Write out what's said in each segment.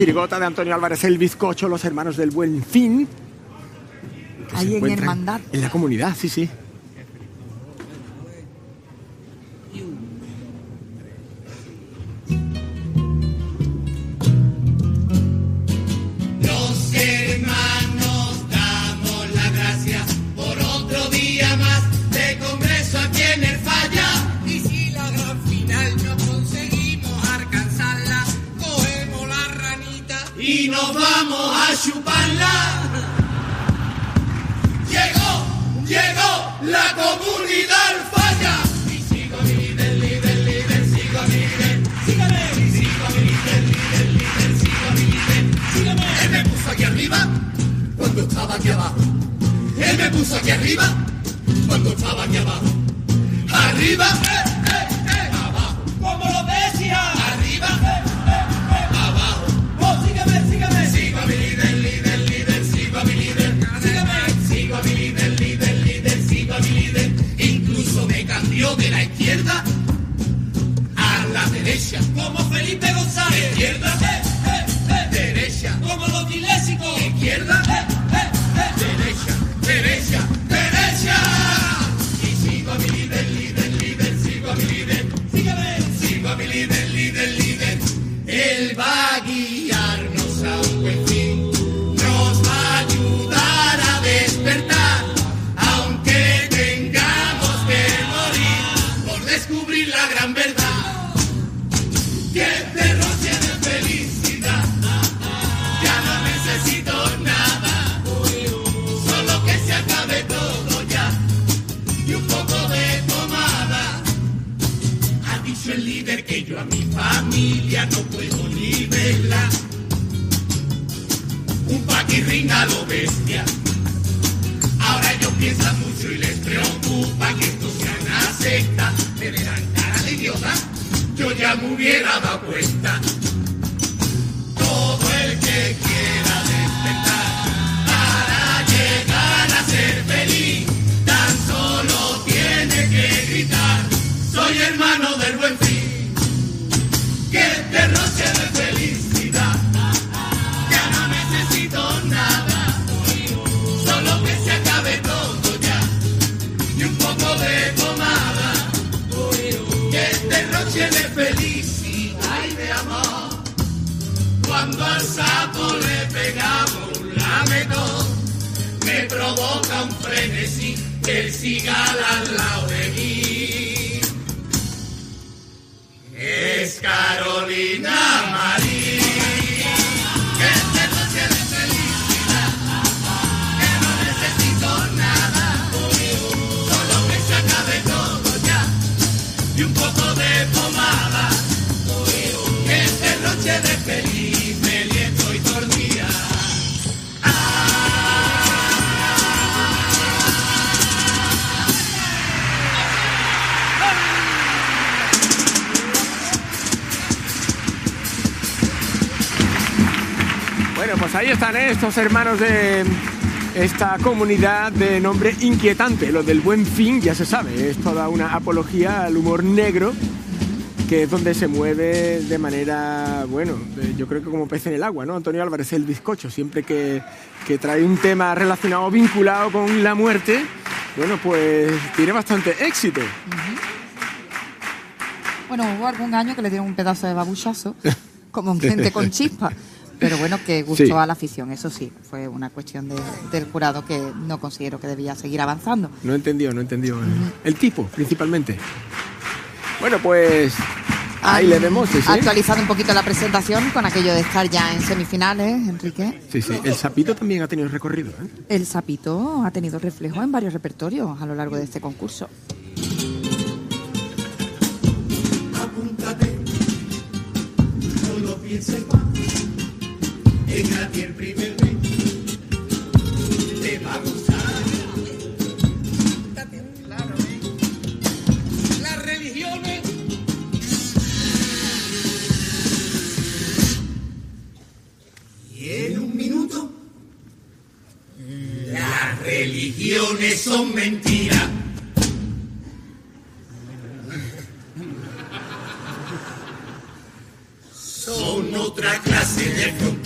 Chirigota de Antonio Álvarez el Bizcocho, los hermanos del Buen Fin. Ahí en hermandad. En la comunidad, sí, sí. Los hermanos damos las gracias por otro día más de congreso aquí en el Falla. Y si la gran final no conseguimos alcanzarla, cogemos la ranita y nos vamos a chuparla. Llegó la comunidad al Falla. Y sigo a mi líder, sigo a mi líder. Sígame. Sigo a mi líder, sigo a mi líder. Sígame. Él me puso aquí arriba cuando estaba aquí abajo. Él me puso aquí arriba cuando estaba aquí abajo. Arriba, abajo. ¿Cómo lo ves, hija? Arriba, abajo. Oh, sígame. Sigo a mi líder, sigo a mi líder. Sígame. Sigo a mi líder, sigo a mi líder. Incluso me cambió de la izquierda a la derecha. Como Felipe González. Izquierda, derecha. Como los dilésicos. Izquierda, derecha. Y sigo a mi líder, sigo a mi líder. Sígame. Sigo a mi líder. Él va a guiarnos a un buen fin. Nos va a ayudar a despertar. Aunque tengamos que morir por descubrir la gran verdad. Que derroche de felicidad. Ya no necesito nada. Solo que se acabe todo ya. Y un poco de pomada. Ha dicho el líder que yo a mi familia no puedo ni verla. Un paquirrín a lo bestia. Ahora ellos piensan mucho y les preocupa que esto sea una secta. Me verán cara de idiota, yo ya me hubiera dado cuenta. Todo el que quiera despertar para llegar a ser feliz, tan solo tiene que gritar: soy hermano del Buen Fin. Que derroche de felicidad. Ya no necesito nada. Solo que se acabe todo ya. Y un poco de pomada. Que derroche de felicidad y de amor. Cuando al sapo le pegamos un lametón, me provoca un frenesí que él siga al lado de mí. Es Carolina María. Que derroche de felicidad. Que no necesito nada. Solo que se acabe todo ya. Y un poco de pomada. Que derroche de feliz, me liento y dormía. Bueno, pues ahí están estos hermanos de esta comunidad de nombre inquietante, lo del Buen Fin, ya se sabe, es toda una apología al humor negro, que es donde se mueve de manera, bueno, yo creo que como pez en el agua, ¿no? Antonio Álvarez el Bizcocho, siempre que trae un tema relacionado, vinculado con la muerte, bueno, pues tiene bastante éxito. Bueno, hubo algún año que le dieron un pedazo de babuchazo, como gente con chispa. Pero bueno, que gustó Sí. a la afición, eso sí, fue una cuestión del jurado que no considero que debía seguir avanzando. No entendió. El tipo, principalmente. Bueno, pues ahí le vemos, sí. Actualizado un poquito la presentación con aquello de estar ya en semifinales, Enrique. Sí. El sapito también ha tenido recorrido, ¿eh? El sapito ha tenido reflejo en varios repertorios a lo largo de este concurso. Apúntate, no lo pienses más. En a ti el primer mes te va a gustar. Claro, las religiones. Y en un minuto, las religiones son mentiras. Son otra clase de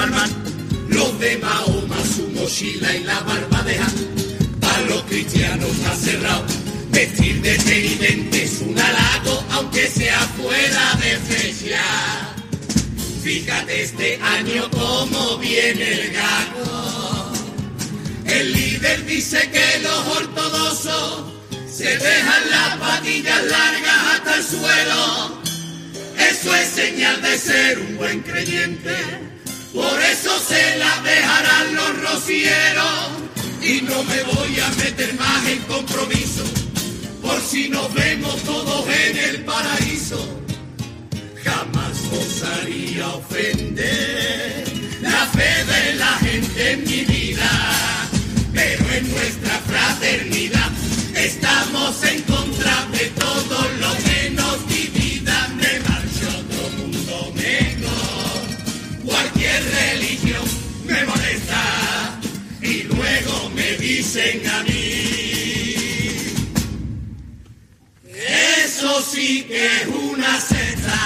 Superman, los de Mahoma su mochila y la barba dejan. Para los cristianos está cerrado, vestir de penitente es un halago, aunque sea fuera de fecha. Fíjate este año cómo viene el gago. El líder dice que los ortodoxos se dejan las patillas largas hasta el suelo. Eso es señal de ser un buen creyente. Por eso se la dejarán los rocieros. Y no me voy a meter más en compromiso, por si nos vemos todos en el paraíso. Jamás osaría ofender la fe de la gente en mi vida, pero en nuestra fraternidad estamos en contra de todo lo que nos divida. Me marcho a otro mundo mejor. Cualquier religión me molesta y luego me dicen a mí: eso sí que es una secta.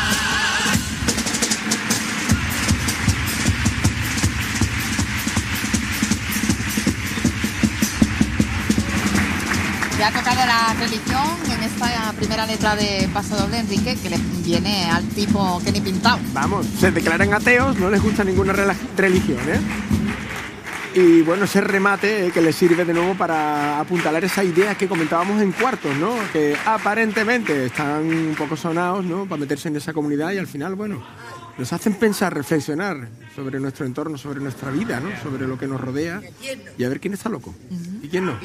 Ya ha tocado la religión en esta primera letra de Paso Doble, Enrique, que le viene al tipo que ni pintado. Vamos, se declaran ateos, no les gusta ninguna religión, ¿eh? Y bueno, ese remate que les sirve de nuevo para apuntalar esa idea que comentábamos en Cuartos, ¿no? Que aparentemente están un poco sonados, ¿no? Para meterse en esa comunidad y al final, bueno, nos hacen pensar, reflexionar sobre nuestro entorno, sobre nuestra vida, ¿no? Sobre lo que nos rodea y a ver quién está loco y quién no.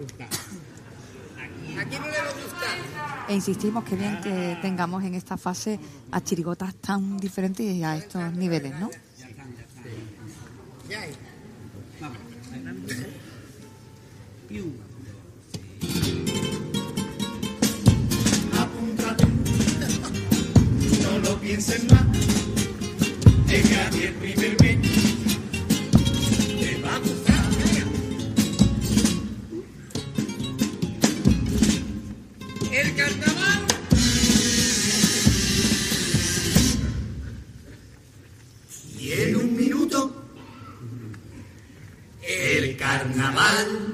¿A quién no le va a gustar? E insistimos que bien que tengamos en esta fase a chirigotas tan diferentes y a estos niveles, ¿no? Apúntate, no lo pienses más. Llega el primer mes, te va a gustar. El carnaval. Y en un minuto, el carnaval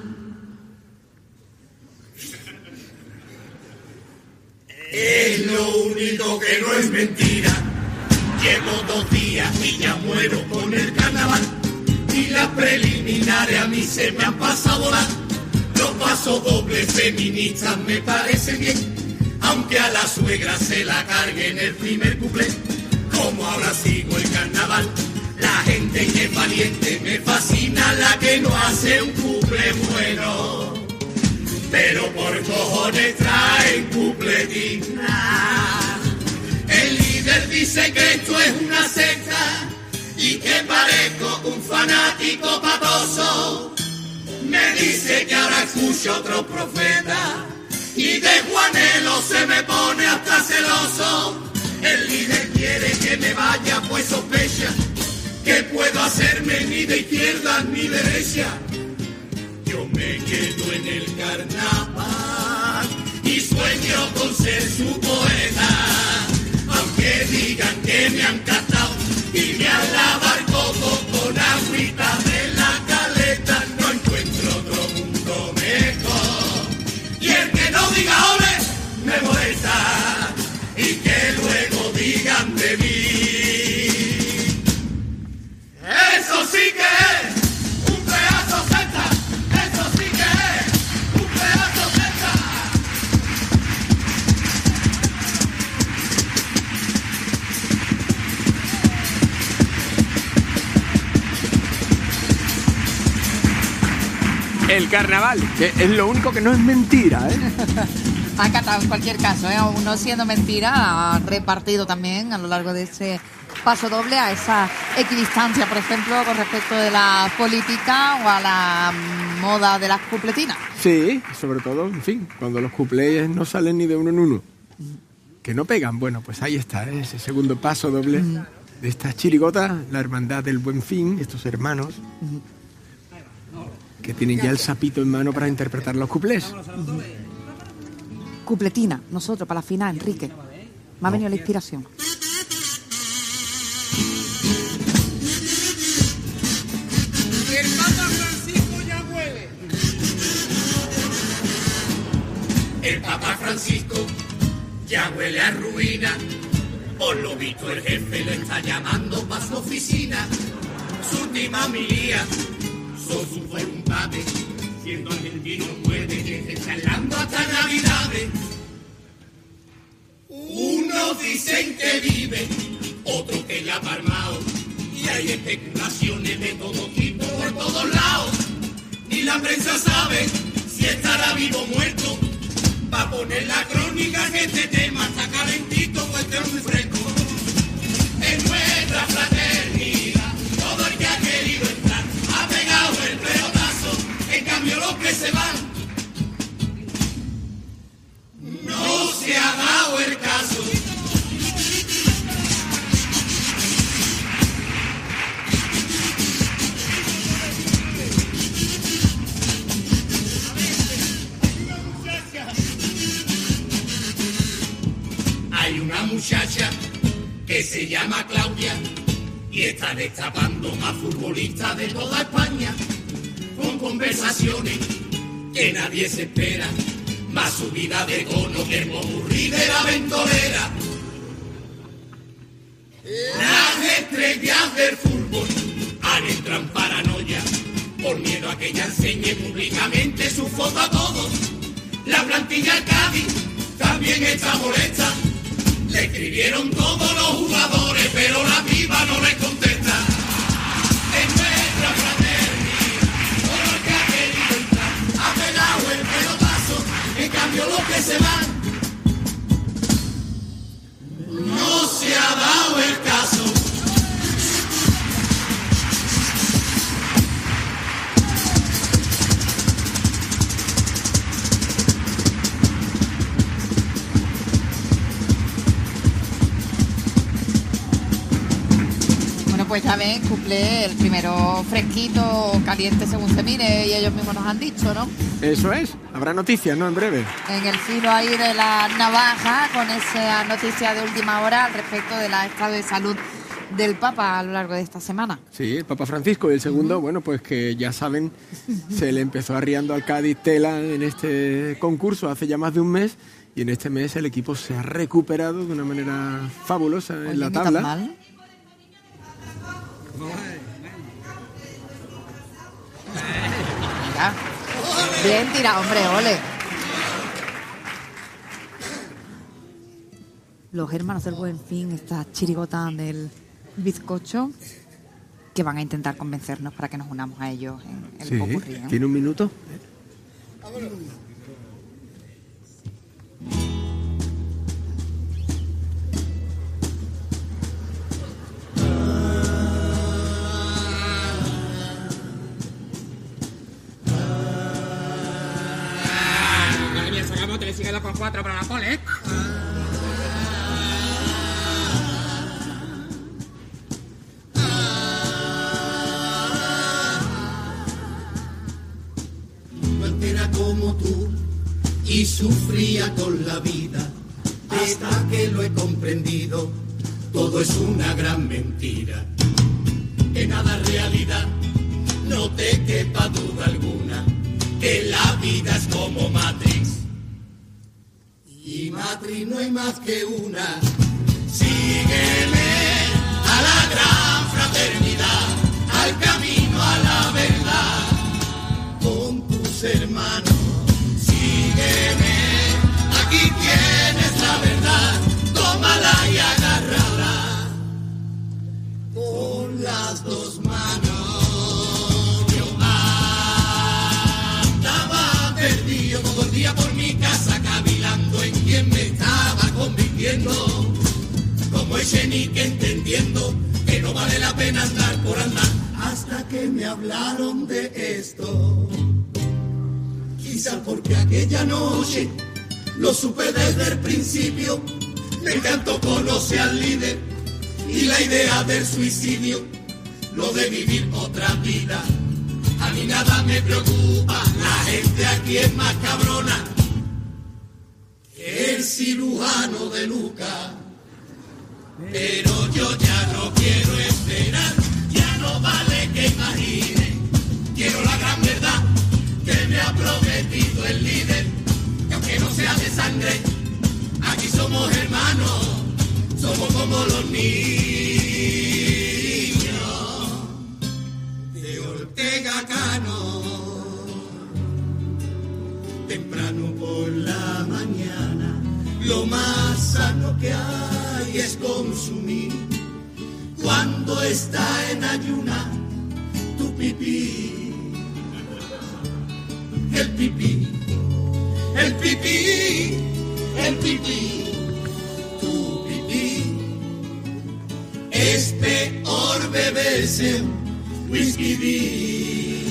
es lo único que no es mentira. Llevo 2 días y ya muero con el carnaval. Y las preliminares a mí se me han pasado las. Los pasodobles feministas me parecen bien, aunque a la suegra se la cargue en el primer cuplé. Como ahora sigo el carnaval, la gente que es valiente me fascina, la que no hace un cuplé bueno. Pero por cojones traen cuplé digna. El líder dice que esto es una secta y que parezco un fanático patoso. Me dice que ahora escucho otro profeta y de Juanelo se me pone hasta celoso. El líder quiere que me vaya, pues sospecha que puedo hacerme ni de izquierda ni derecha. Yo me quedo en el carnaval y sueño con ser su poeta. Aunque digan que me han catado y me han lavado el coco con agüita de la caleta, no encuentro otro mundo mejor. Y el que no diga ole, me molesta, y que luego digan de mí. Eso sí que es un pedazo secta, eso sí que es un pedazo secta. El carnaval, que es lo único que no es mentira, ¿eh? Ha catado en cualquier caso, aún no siendo mentira, ha repartido también a lo largo de ese paso doble a esa equidistancia, por ejemplo, con respecto de la política o a la moda de las cupletinas. Sí, sobre todo, en fin, cuando los cuplés no salen ni de uno en uno, que no pegan. Bueno, pues ahí está, ese segundo paso doble de estas chirigotas, la hermandad del Buen Fin, estos hermanos que tienen ya el sapito en mano para interpretar los cuplés. Cupletina, nosotros para la final, Enrique. Me ha venido la inspiración. El Papa Francisco ya huele a ruina. Por lo visto el jefe le está llamando para su oficina. Su última homilía son sus voluntades. Siendo argentino puede que esté charlando hasta Navidades. Unos dicen que vive, otros que la ha palmao. Y hay especulaciones de todo tipo por todos lados. Ni la prensa sabe si estará vivo o muerto. Pa' poner la crónica que este tema está calentito, pues esté muy fresco. En nuestra fraternidad, todo el que ha querido entrar ha pegado el pelotazo. En cambio los que se van, no se ha dado el caso. Hay una muchacha que se llama Claudia y está destapando más futbolistas de toda España, con conversaciones que nadie se espera, más subida de tono que el popurrí de la ventolera. Las estrellas del fútbol han entrado en paranoia por miedo a que ella enseñe públicamente su foto a todos. La plantilla del Cádiz también está molesta. Le escribieron todos los jugadores, pero la piba no les contesta. En nuestra fraternidad, todo el que ha querido entrar ha pegado el pelotazo. En cambio los que se van, no se ha dado el caso. Pues ya ven, cumple el primero fresquito, caliente según se mire, y ellos mismos nos han dicho, ¿no? Eso es, habrá noticias, ¿no? En breve. En el filo ahí de la navaja, con esa noticia de última hora al respecto del estado de salud del Papa a lo largo de esta semana. Sí, el Papa Francisco. Y el segundo, bueno, pues que ya saben, se le empezó arriando al Cádiz tela en este concurso hace ya más de un mes, y en este mes el equipo se ha recuperado de una manera fabulosa en la tabla. Ni tan mal. Mira. Bien tirado, hombre, ole. Los hermanos del Buen Fin, esta chirigota del bizcocho, que van a intentar convencernos para que nos unamos a ellos en el popurrí, ¿no? ¿Tiene un minuto? Te le sigue 2 por 4 para la pole, ¿eh? Cualquiera como tú y sufría con la vida hasta que lo he comprendido. Todo es una gran mentira, que nada es realidad. No te quepa duda alguna que la vida es como Matrix. Y Matrix no hay más que una. Sígueme a la gran fraternidad, al camino a la verdad, con tus hermanos. Sígueme, aquí tienes la verdad, tómala y agárrala con las 2 manos. Yo andaba perdido todo el día por mi casa, cavilando en quien me estaba convirtiendo, como Echenique entendiendo que no vale la pena andar por andar, hasta que me hablaron de esto. Quizás porque aquella noche lo supe desde el principio, me encantó conocer al líder y la idea del suicidio, lo de vivir otra vida. A mí nada me preocupa, la gente aquí es más cabrona que el cirujano de Lucas. Pero yo ya no quiero esperar, ya no vale que imagine. Quiero la gran verdad que me ha prometido el líder, que aunque no sea sea de sangre. Aquí somos hermanos, somos como los niños de Ortega Cano. Temprano por la mañana, lo más sano que hay es consumir. Cuando está en ayuna, tu pipí, el pipí, el pipí, el pipí, tu pipí. Es peor beberse whisky D.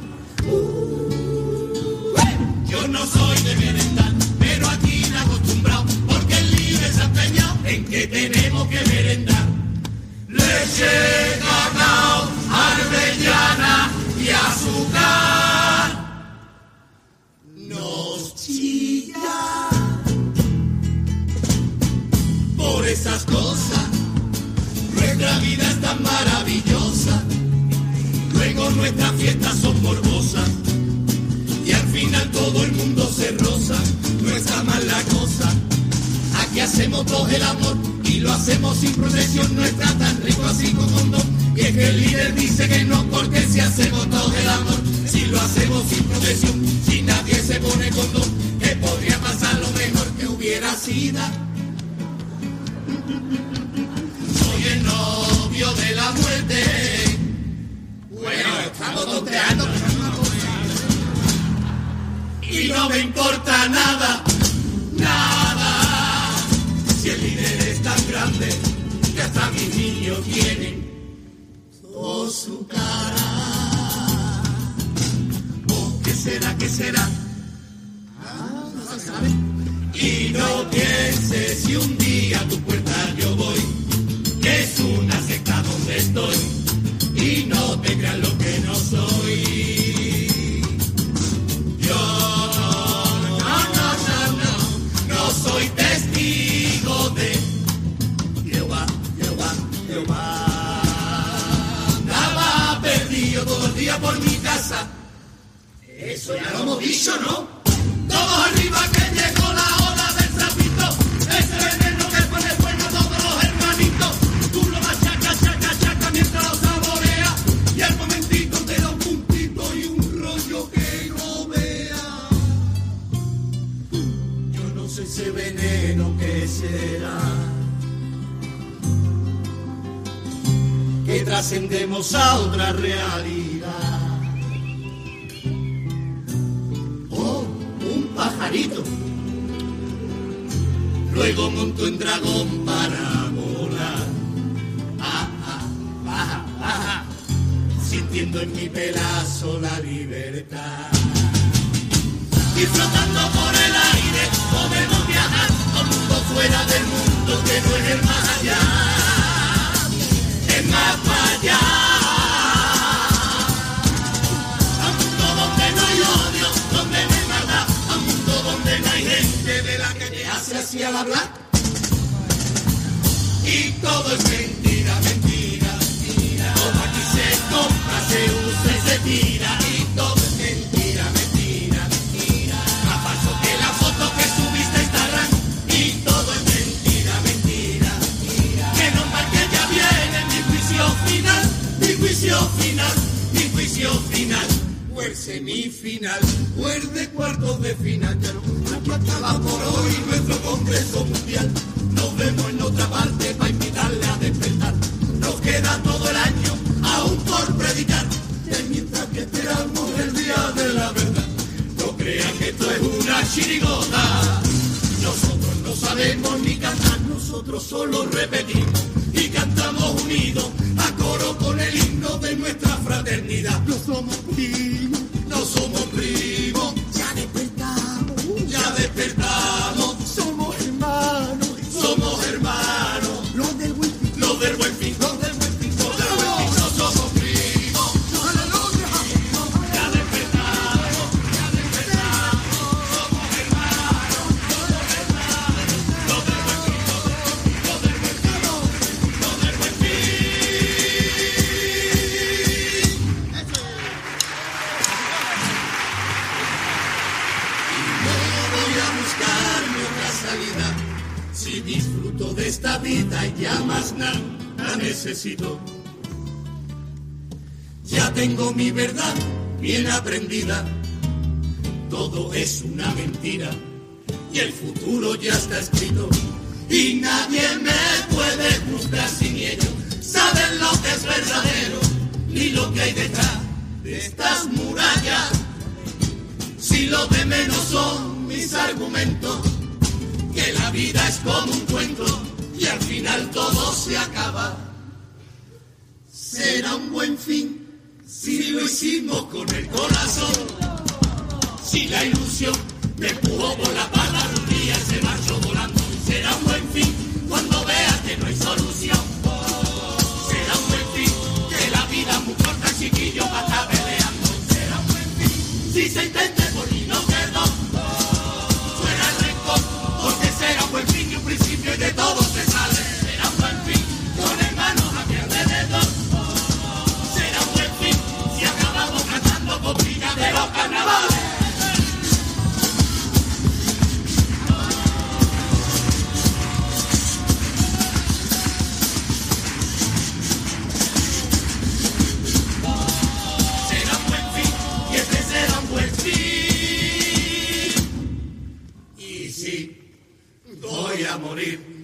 Yo no soy de merendar, pero aquí me he acostumbrado, porque el libre se ha empeñado en que tenemos que merendar. Leche, cacao, avellana y azúcar. Nos chilla por esas cosas. Nuestra vida es tan maravillosa. Luego nuestras fiestas son morbosas. Y al final todo el mundo se roza. No está mal la cosa. Aquí hacemos todo el amor y lo hacemos sin protección. No está tan rico así como condón. Y es que el líder dice que no, porque si hacemos todo el amor, si lo hacemos sin protección, si nadie se pone condón, que podría pasar lo mejor que hubiera sido. Soy el novio de la muerte. Bueno, estamos tonteando. Y no me importa nada, nada. Si el líder es tan grande, que hasta mis niños tienen toda su cara. ¿O qué será, qué será? No se sabe. Y no pienses si un día a tu puerta yo voy, que es una secta donde estoy. Y no te creas lo que no soy. Yo no soy testigo de Jehová, Jehová, Jehová. Estaba perdido todo el día por mi casa. Eso ya lo hemos dicho, ¿no? Todos arriba que llegó la hora del trapito. Ese veneno que pone fuego a todos los hermanitos. Tú lo machaca, chaca, chaca mientras lo saboreas. Y al momentito te da un puntito y un rollo que no vea. Yo no sé ese veneno que será. Que trascendemos a otra realidad. Oh, un pajarito. Luego monto en dragón para volar. Baja, baja, sintiendo en mi pelazo la libertad. Y flotando por el aire podemos viajar a un mundo fuera del mundo que no es el más allá. Es más para allá. A un mundo donde no hay odio, donde no hay maldad. A un mundo donde no hay gente de la que te hace así al hablar. Y todo es mentira, mentira, mentira. Todo aquí se compra, se usa y se tira. Y todo es mentira, mentira, mentira. Más falso que la foto que subiste a Instagram. Y todo es mentira, mentira, mentira. Que no marque ya viene mi juicio final. Mi juicio final, mi juicio final. O el semifinal, o el de cuartos de final. Ya no acaba por hoy nuestro Congreso Mundial. Nos vemos en otra parte para invitarle a despertar. Nos queda todo el año aún por predicar. Y mientras que esperamos el día de la verdad, no crean que esto es una chirigota. Nosotros no sabemos ni cantar, nosotros solo repetimos y cantamos unidos a coro con el himno de nuestra fraternidad. No somos primos, no somos primos. Ya despertamos, ya despertamos. Somos hermanos, somos hermanos. Los del buen fin, los del buen fin, los del buen fin, los del buen fin. No somos primos. Aleluya. Ya despertamos, ya despertamos. Somos hermanos, somos hermanos. Los del buen fin, los del buen fin, los del buen fin. salida. Si disfruto de esta vida y ya más nada necesito. Ya tengo mi verdad bien aprendida. Todo es una mentira y el futuro ya está escrito. Y nadie me puede juzgar sin ello. Saben lo que es verdadero ni lo que hay detrás de estas murallas. Si lo de menos son mis argumentos, que la vida es como un cuento y al final todo se acaba. Será un buen fin si lo hicimos con el corazón. Si la ilusión me empujó por la pala, un día se marchó volando. Será un buen fin cuando veas que no hay solución. Será un buen fin que la vida es muy corta, chiquillo, va a estar peleando. Será un buen fin si se intente por mí no perdón. Fuera el rencor, porque será un buen fin y un principio y de todo se sale. Será un buen fin con hermanos a mi alrededor. Será un buen fin si acabamos cantando copitas de los carnavales. Voy a morir.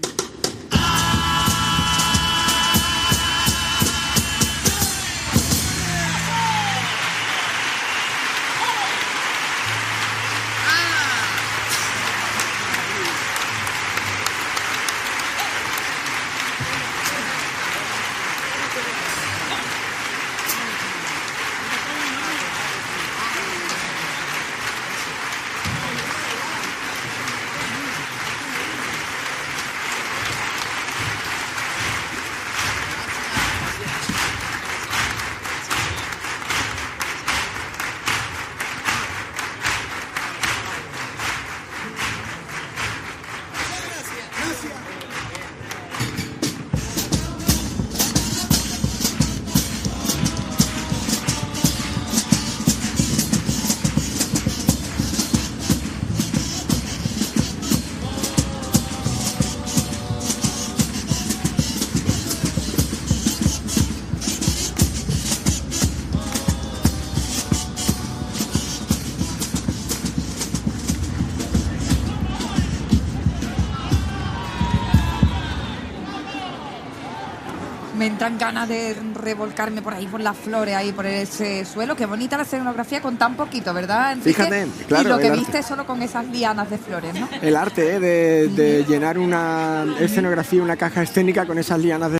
Me entran ganas de revolcarme por ahí, por las flores, ahí por ese suelo. Qué bonita la escenografía con tan poquito, ¿verdad, Enrique? Fíjate, claro. Y lo que el viste arte. solo con esas lianas de flores, ¿no? El arte de llenar una escenografía, una caja escénica con esas lianas de